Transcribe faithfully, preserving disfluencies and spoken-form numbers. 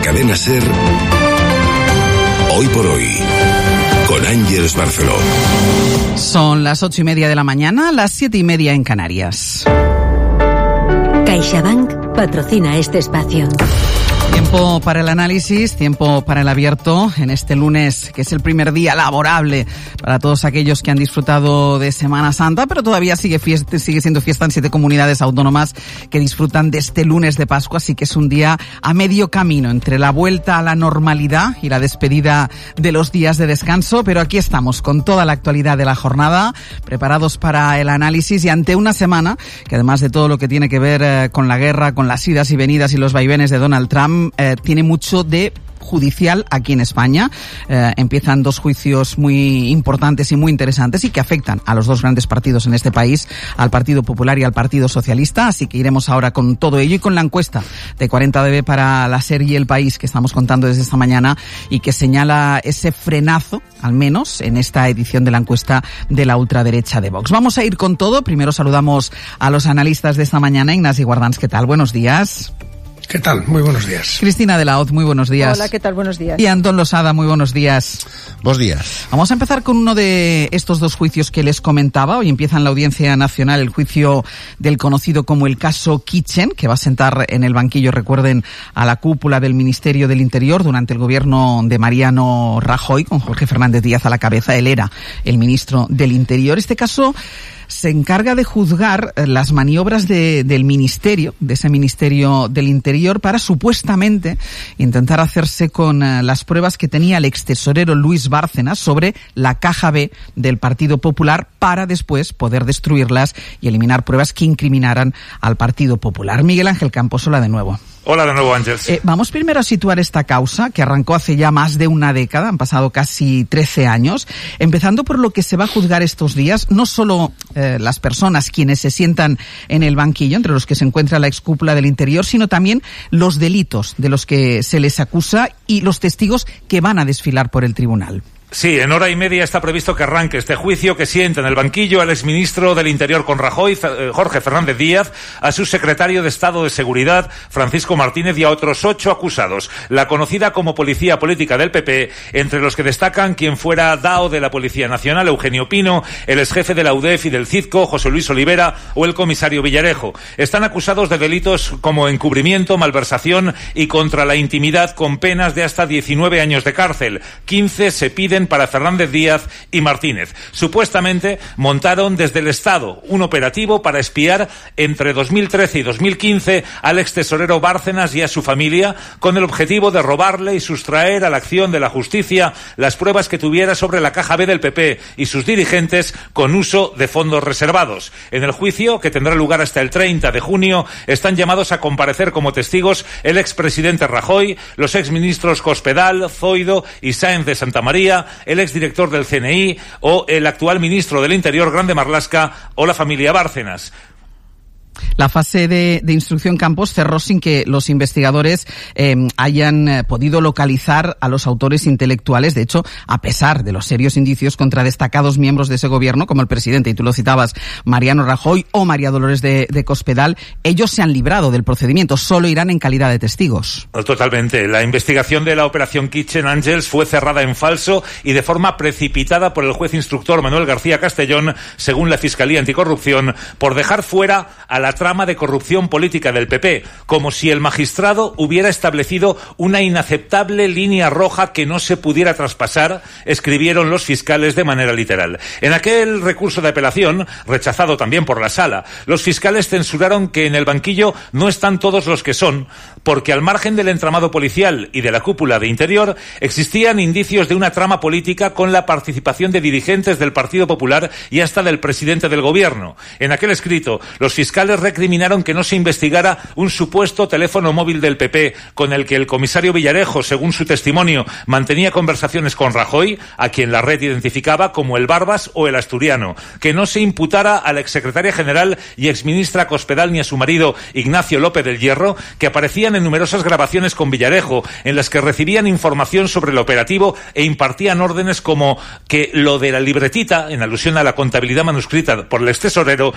Cadena SER, Hoy por Hoy, con Ángeles Barceló. Son las ocho y media de la mañana, las siete y media en Canarias. CaixaBank patrocina este espacio. Tiempo para el análisis, tiempo para el abierto en este lunes, que es el primer día laborable para todos aquellos que han disfrutado de Semana Santa, pero todavía sigue fiesta, sigue siendo fiesta en siete comunidades autónomas que disfrutan de este lunes de Pascua, así que es un día a medio camino entre la vuelta a la normalidad y la despedida de los días de descanso, pero aquí estamos con toda la actualidad de la jornada, preparados para el análisis y ante una semana que además de todo lo que tiene que ver eh, con la guerra, con las idas y venidas y los vaivenes de Donald Trump, Eh, tiene mucho de judicial aquí en España. Eh, empiezan dos juicios muy importantes y muy interesantes y que afectan a los dos grandes partidos en este país, al Partido Popular y al Partido Socialista, así que iremos ahora con todo ello y con la encuesta de cuarenta D B para la serie El País que estamos contando desde esta mañana y que señala ese frenazo, al menos en esta edición de la encuesta de la ultraderecha de Vox. Vamos a ir con todo. Primero saludamos a los analistas de esta mañana. Ignasi Guardans, ¿qué tal? Buenos días. ¿Qué tal? Muy buenos días. Cristina de la Hoz, muy buenos días. Hola, ¿qué tal? Buenos días. Y Antón Losada, muy buenos días. Buenos días. Vamos a empezar con uno de estos dos juicios que les comentaba. Hoy empieza en la Audiencia Nacional el juicio del conocido como el caso Kitchen, que va a sentar en el banquillo, recuerden, a la cúpula del Ministerio del Interior durante el gobierno de Mariano Rajoy, con Jorge Fernández Díaz a la cabeza. Él era el ministro del Interior. Este caso se encarga de juzgar las maniobras de, del Ministerio, de ese Ministerio del Interior, para supuestamente intentar hacerse con uh, las pruebas que tenía el extesorero Luis Bárcenas sobre la caja B del Partido Popular para después poder destruirlas y eliminar pruebas que incriminaran al Partido Popular. Miguel Ángel Campos, hola de nuevo. Hola de nuevo, Ángeles. Eh, vamos primero a situar esta causa, que arrancó hace ya más de una década, han pasado casi trece años, empezando por lo que se va a juzgar estos días, no solo eh, las personas quienes se sientan en el banquillo, entre los que se encuentra la excúpula del Interior, sino también los delitos de los que se les acusa y los testigos que van a desfilar por el tribunal. Sí, en hora y media está previsto que arranque este juicio que sienta en el banquillo al exministro del Interior con Rajoy, Jorge Fernández Díaz, a su secretario de Estado de Seguridad, Francisco Martínez, y a otros ocho acusados. La conocida como Policía Política del P P, entre los que destacan quien fuera D A O de la Policía Nacional, Eugenio Pino, el exjefe de la U D E F y del CIDCO, José Luis Olivera, o el comisario Villarejo. Están acusados de delitos como encubrimiento, malversación y contra la intimidad, con penas de hasta diecinueve años de cárcel. quince se piden para Fernández Díaz y Martínez. Supuestamente montaron desde el Estado un operativo para espiar entre dos mil trece y dos mil quince al extesorero Bárcenas y a su familia, con el objetivo de robarle y sustraer a la acción de la justicia las pruebas que tuviera sobre la caja B del P P y sus dirigentes con uso de fondos reservados. En el juicio, que tendrá lugar hasta el treinta de junio, están llamados a comparecer como testigos el expresidente Rajoy, los exministros Cospedal, Zoido y Sáenz de Santa María, el exdirector del C N I o el actual ministro del Interior, Grande Marlaska, o la familia Bárcenas. La fase de, de instrucción Campos cerró sin que los investigadores eh, hayan eh, podido localizar a los autores intelectuales. De hecho, a pesar de los serios indicios contra destacados miembros de ese gobierno, como el presidente, y tú lo citabas, Mariano Rajoy o María Dolores de, de Cospedal, ellos se han librado del procedimiento, solo irán en calidad de testigos. Totalmente. La investigación de la operación Kitchen Angels fue cerrada en falso y de forma precipitada por el juez instructor Manuel García Castellón, según la Fiscalía Anticorrupción, por dejar fuera a la trama de corrupción política del P P, como si el magistrado hubiera establecido una inaceptable línea roja que no se pudiera traspasar, escribieron los fiscales de manera literal. En aquel recurso de apelación, rechazado también por la Sala, los fiscales censuraron que en el banquillo no están todos los que son, porque al margen del entramado policial y de la cúpula de Interior, existían indicios de una trama política con la participación de dirigentes del Partido Popular y hasta del presidente del gobierno. En aquel escrito, los fiscales recriminaron que no se investigara un supuesto teléfono móvil del P P con el que el comisario Villarejo, según su testimonio, mantenía conversaciones con Rajoy, a quien la red identificaba como el Barbas o el Asturiano, que no se imputara a la exsecretaria general y exministra Cospedal ni a su marido Ignacio López del Hierro, que aparecían en numerosas grabaciones con Villarejo, en las que recibían información sobre el operativo e impartían órdenes como que lo de la libretita, en alusión a la contabilidad manuscrita por el extesorero,